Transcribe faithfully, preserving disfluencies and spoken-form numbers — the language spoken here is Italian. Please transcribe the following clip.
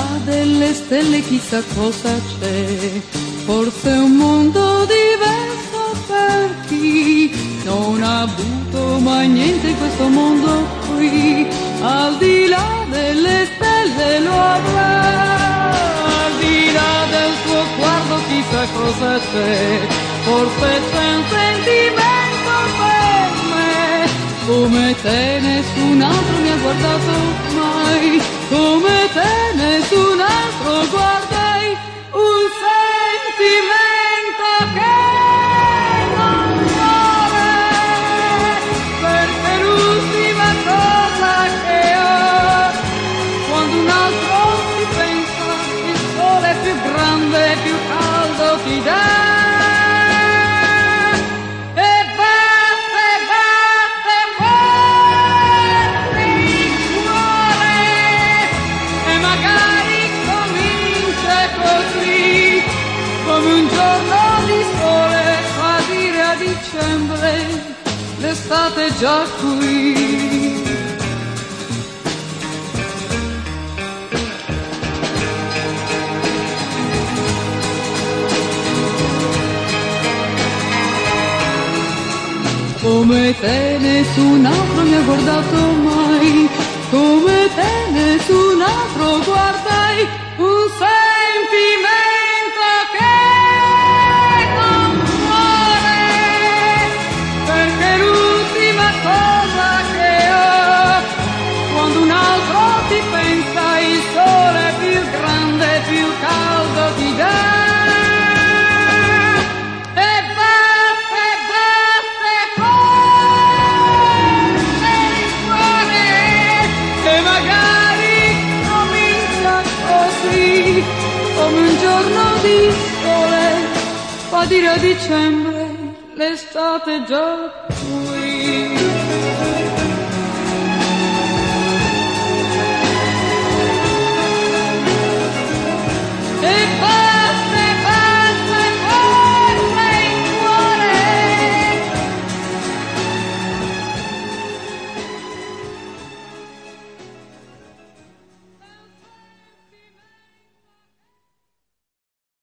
là delle stelle chissà cosa c'è, forse un mondo diverso per chi non ha avuto mai niente in questo mondo qui. Al di là delle stelle lo avrà, al di là del suo guardo chissà cosa c'è, forse c'è un sentimento per me, come te nessun altro mi ha guardato mai, come te nessun altro guardai, un sentimento che non muore, perché l'ultima cosa che ho, quando un altro ti pensa, il sole più grande, più caldo ti dà. Come un giorno di sole fa dire a dicembre, l'estate è già qui. Come te nessun altro mi ha guardato mai, come te nessun altro guardai, un sentimento che non muore, perché l'ultima cosa che ho, quando un altro ti pensa, il sole più grande, più caldo ti dà. Come un giorno di sole fa dire a dicembre, l'estate è già qui.